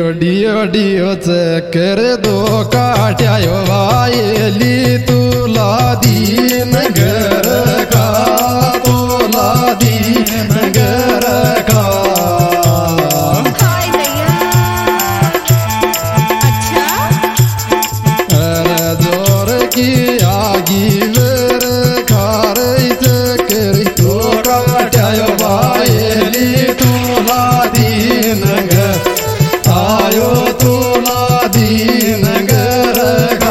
Deo deo चक्कर दो काट्यायो वायली तुला दीन घर का तुला दीन घर का जोर की आगी वेर खार चक्कर दो काट्यायो वायली तुला दीन घर आयो तुला दीन घर का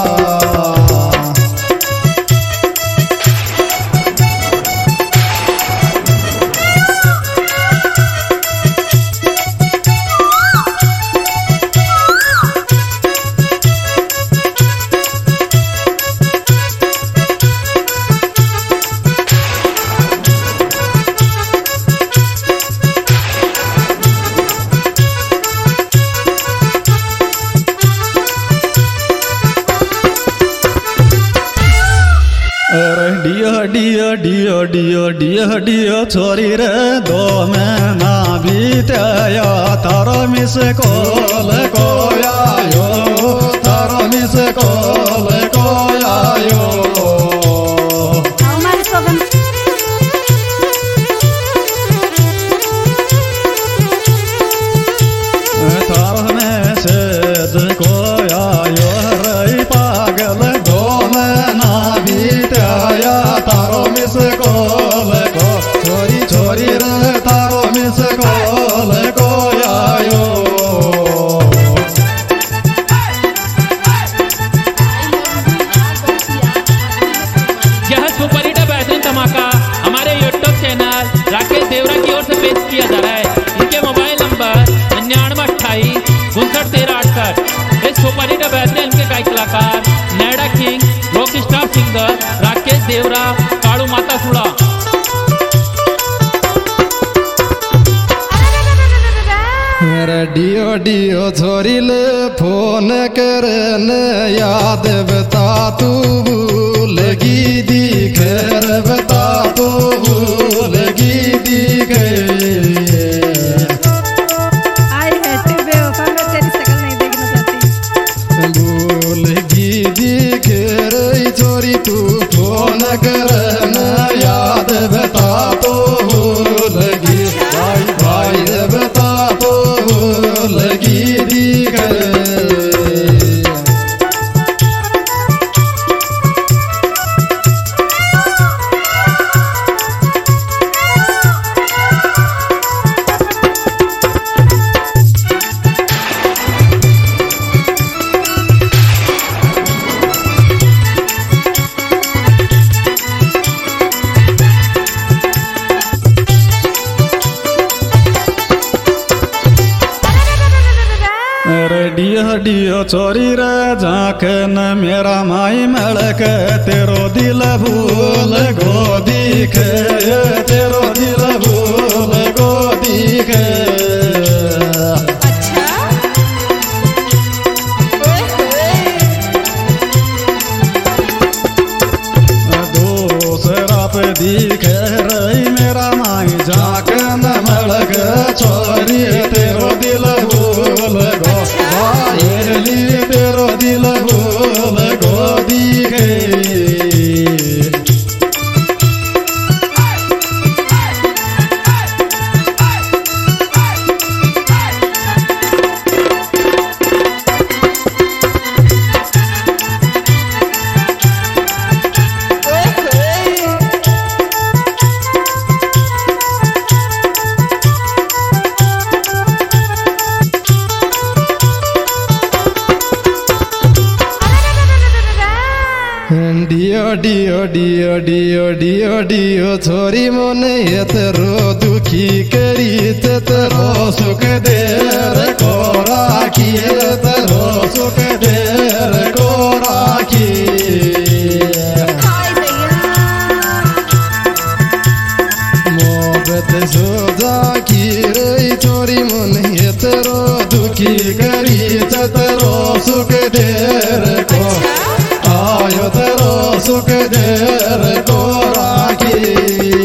डियो डियो डियो डियो डियो डियो छोरी रे दो महीना बीतया तारो मिस कॉल कोयायो तारो मिस कॉल कोयायो तारो मैसेज कोयायो रे पागल दो महीना बीतया तारो मिस कॉल को छोरी छोरी रे तारो मिस कॉल को आयो यह सुपर हिट बेहतरीन धमाका हमारे यूट्यूब चैनल राकेश देवरा की ओर से पेश किया जा रहा है। इनके मोबाइल नंबर 9928131368। इस सुपर हिट बेहतरीन इनके गायक कलाकार नैडा king rock star singer Rakesh Devra काड़ू माता सुड़ा। डियो डियो छोरी ले फोन करन याद बता तू भूलगी दिखर बता तू भूलगी दिखे भूलगी दिखर छोरी तू फोन करन याद बता तो भूलगी भाई भाई बता तो भूलगी दिखे डियो डियो चोरी रे झांकन मेरा माई मलक तेरो दिल भूल गो दिखे तेरो दिल भूल गो दिखे दूसरा पे दिखे रही मेरा माई झांकन मलक छोरी तेरो दिल भूल गो तेरो दिल भूल गो दिखे डियो डियो डियो डियो डियो डियो छोरी मोने तेरो दुखी करी तेरो सुख देर को राखी तेरो सुख देर को राखी मोहब्बत सोजा की रे छोरी मोने तेरो दुखी करी तेरो सुख देर को आयो तेरो सुख देर को राखी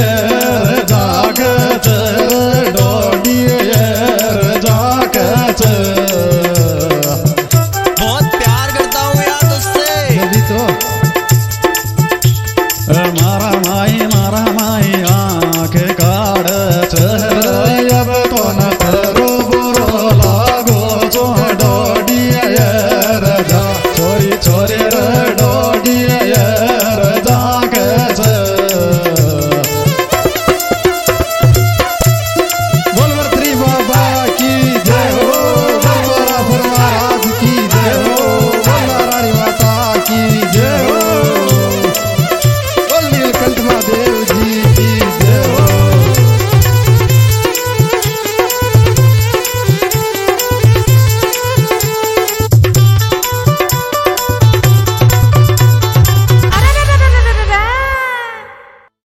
मारा माई